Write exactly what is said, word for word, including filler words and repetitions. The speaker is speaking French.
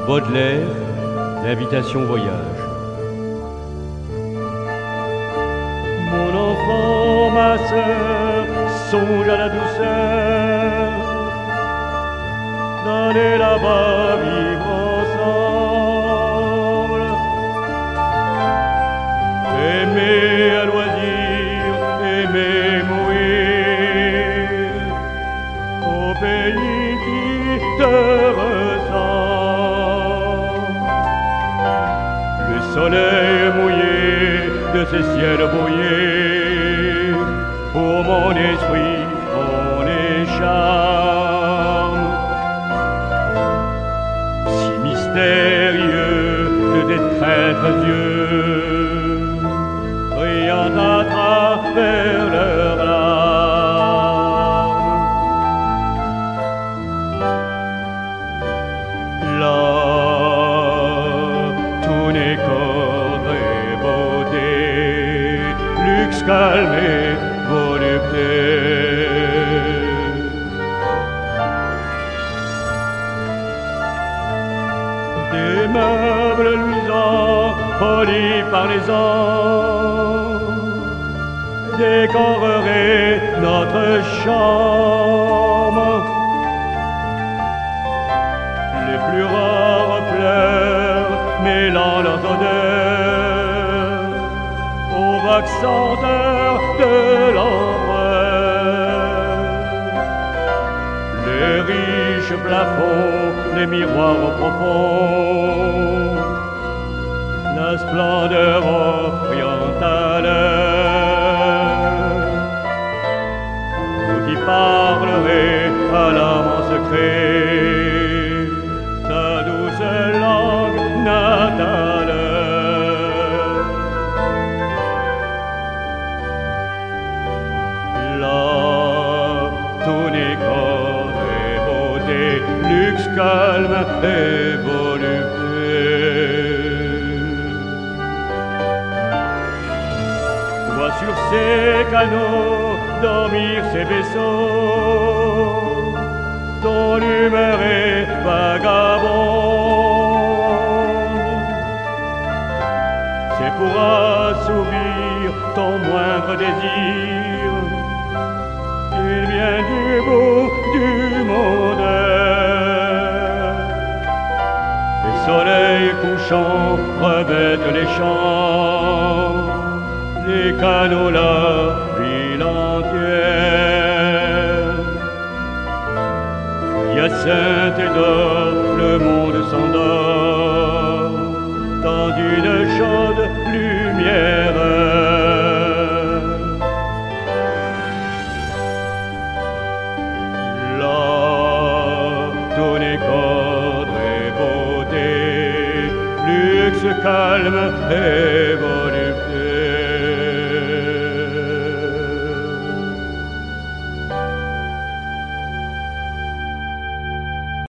Baudelaire, l'invitation au voyage. Mon enfant, ma sœur, songe à la douceur d'aller là-bas vivre ensemble, aimer à loisir, aimer mourir au pays qui te ressemble. Le soleil mouillé de ces ciels brouillés pour mon esprit, mon écharme, si mystérieux de tes traîtres yeux, brillant à travers leurs larmes. Là, tout n'est qu'ordre et beauté, luxe, calme et volupté. Des meubles luisants, polis par les ans, décoreraient notre chambre. Les plus rares fleurs mêlant leurs odeurs aux vagues senteurs de l'ambreur. Les riches plafonds, les miroirs profonds, la splendeur orientale, vous qui parlerez à l'âme en secret sa douce langue natale. Là, tout n'est qu'ordre et beauté, luxe, calme et volupté. Vois sur ces canaux dormir ces vaisseaux dont l'humeur est vagabonde. C'est pour assouvir ton moindre désir, il vient du bout du monde. Les soleils couchants revêtent les champs, les canaux, la ville entière. Hyacinthe et d'or, le monde s'endort dans une chaude lumière. Là, tout n'est qu'ordre et beauté, luxe, calme et volupté.